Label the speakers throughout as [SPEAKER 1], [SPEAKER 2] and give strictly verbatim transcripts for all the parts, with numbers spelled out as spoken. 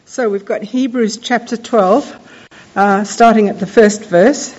[SPEAKER 1] So we've got Hebrews chapter twelve, uh, starting at the first verse.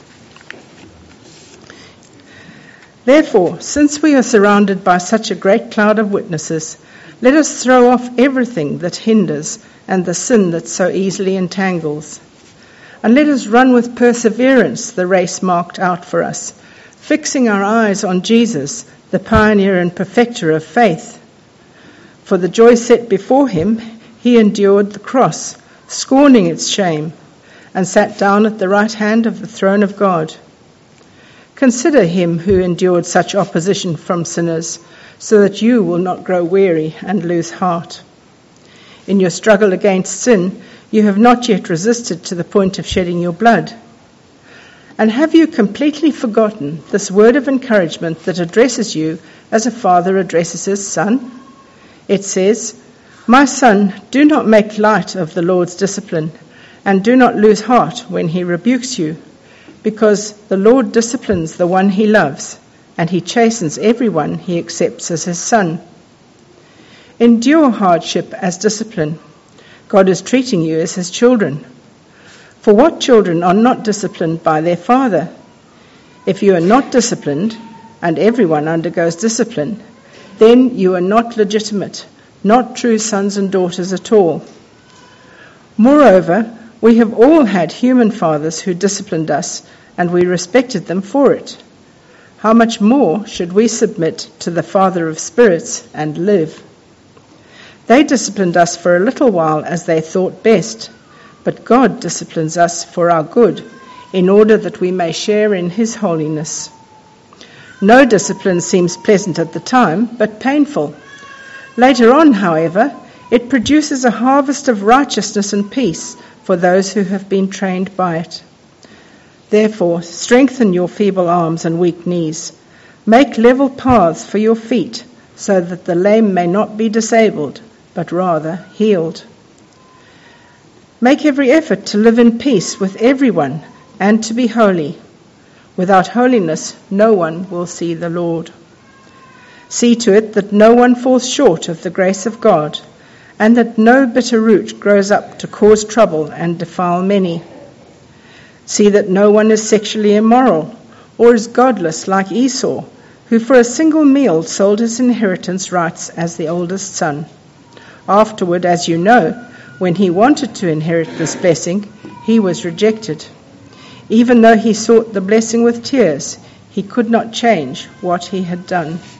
[SPEAKER 1] Therefore, since we are surrounded by such a great cloud of witnesses, let us throw off everything that hinders and the sin that so easily entangles. And let us run with perseverance the race marked out for us, fixing our eyes on Jesus, the pioneer and perfecter of faith. For the joy set before him, he endured the cross, scorning its shame, and sat down at the right hand of the throne of God. Consider him who endured such opposition from sinners, so that you will not grow weary and lose heart. In your struggle against sin, you have not yet resisted to the point of shedding your blood. And have you completely forgotten this word of encouragement that addresses you as a father addresses his son? It says, "My son, do not make light of the Lord's discipline, and do not lose heart when he rebukes you, because the Lord disciplines the one he loves, and he chastens everyone he accepts as his son. Endure hardship as discipline. God is treating you as his children. For what children are not disciplined by their father? If you are not disciplined, and everyone undergoes discipline, then you are not legitimate, not true sons and daughters at all. Moreover, we have all had human fathers who disciplined us, and we respected them for it. How much more should we submit to the Father of spirits and live? They disciplined us for a little while as they thought best, but God disciplines us for our good, in order that we may share in his holiness. No discipline seems pleasant at the time, but painful. Later on, however, it produces a harvest of righteousness and peace for those who have been trained by it. Therefore, strengthen your feeble arms and weak knees. Make level paths for your feet, so that the lame may not be disabled, but rather healed. Make every effort to live in peace with everyone and to be holy. Without holiness, no one will see the Lord. See to it that no one falls short of the grace of God, and that no bitter root grows up to cause trouble and defile many. See that no one is sexually immoral, or is godless like Esau, who for a single meal sold his inheritance rights as the oldest son. Afterward, as you know, when he wanted to inherit this blessing, he was rejected. Even though he sought the blessing with tears, he could not change what he had done.